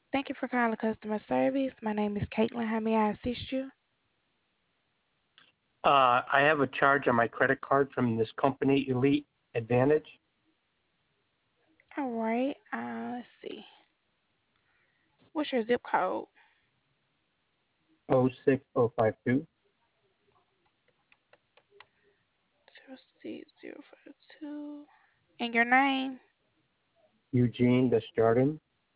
Thank you for calling customer service. My name is Caitlin. How may I assist you? I have a charge on my credit card from this company, Elite Advantage. All right. Let's see. What's your zip code? 06052. 06052. And your name? Eugene Desjardins.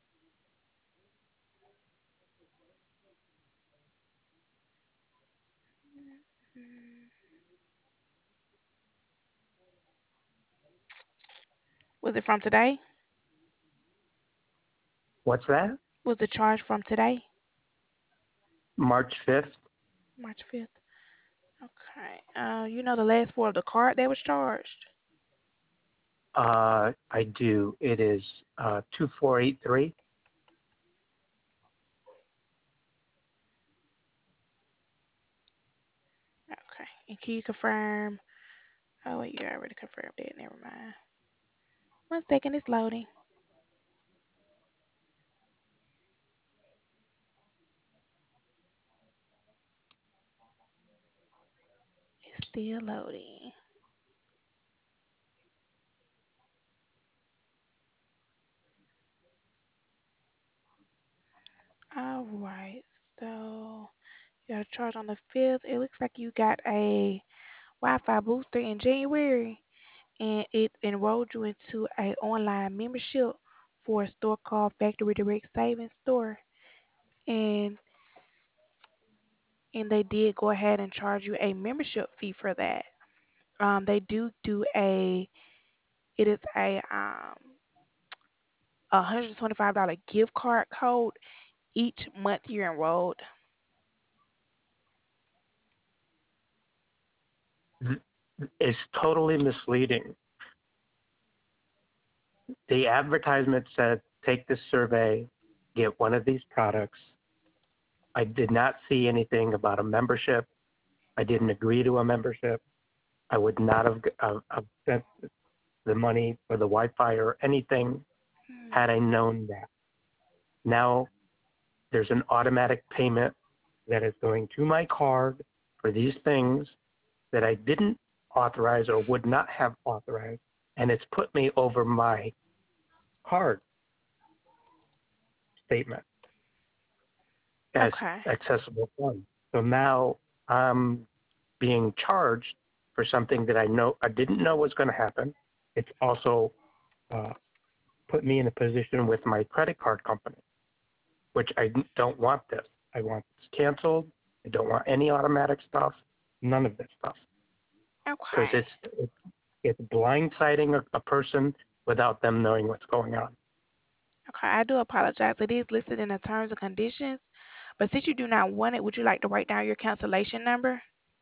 Mm, Was it from today? What's that? Was the charge from today? March 5th. March 5th. Okay. You know the last four of the card that was charged? I do. It is 2483. Okay. And can you confirm? Oh, wait, you already confirmed it. Never mind. 1 second, it's loading. It's still loading. All right. So you got a charge on the 5th. It looks like you got a Wi-Fi booster in January, and it enrolled you into a online membership for a store called Factory Direct Savings Store, and they did go ahead and charge you a membership fee for that. They do a it is a $125 gift card code each month you're enrolled. It's totally misleading. The advertisement said, take this survey, get one of these products. I did not see anything about a membership. I didn't agree to a membership. I would not have spent the money for the Wi-Fi or anything had I known that. Now there's an automatic payment that is going to my card for these things that I didn't authorize or would not have authorized, and it's put me over my card statement as Okay. accessible funds. So now I'm being charged for something that I didn't know was going to happen. It's also uh, put me in a position with my credit card company, which I don't want this. I want this canceled. I don't want any automatic stuff. None of this stuff because Okay. it's blindsiding a person without them knowing what's going on. Okay. I do apologize. It is listed in the terms and conditions, but since you do not want it, would you like to write down your cancellation number?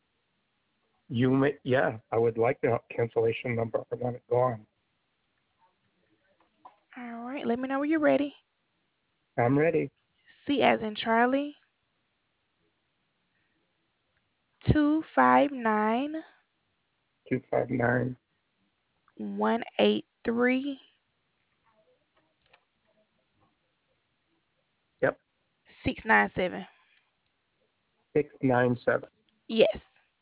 Yeah, I would like the cancellation number. I want it gone. All right. Let me know when you're ready. I'm ready. C as in Charlie, 259 259. 183 Yep. 697. 697. Yes.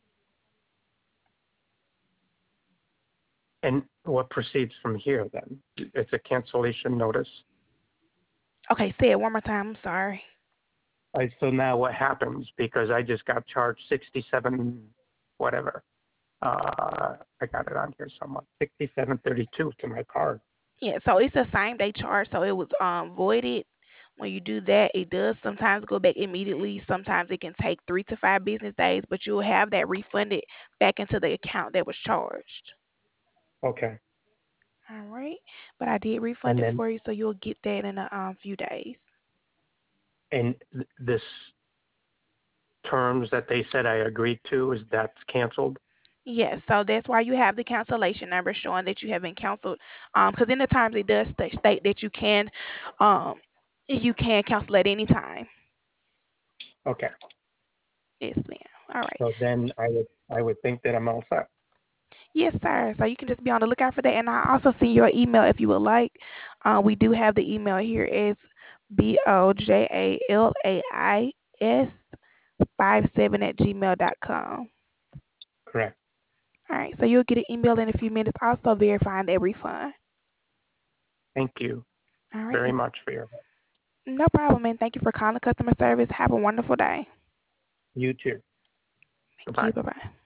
And what proceeds from here then? It's a cancellation notice. Okay, say it one more time. I'm sorry. So now what happens? Because I just got charged 67, whatever. I got it on here somewhere. 67.32 to my card. Yeah, so it's a same day charge, so it was voided. When you do that, it does sometimes go back immediately. Sometimes it can take 3 to 5 business days, but you'll have that refunded back into the account that was charged. Okay. All right, but I did refund And it then for you, so you'll get that in a few days. and this terms that they said I agreed to is that's canceled. Yes, so that's why you have the cancellation number showing that you have been canceled. Because in the terms it does state that um, you can cancel at any time. Okay. Yes, ma'am. All right. So then I would think that I'm all set. Yes, sir. So you can just be on the lookout for that, and I'll also send you an email if you would like. We do have the email here as BOJALAIS57 Correct. All right, so you'll get an email in a few minutes also verifying that refund. Thank you All right, very much for your help. no problem, and thank you for calling customer service. Have a wonderful day. You too. Thank Goodbye. you. Bye bye.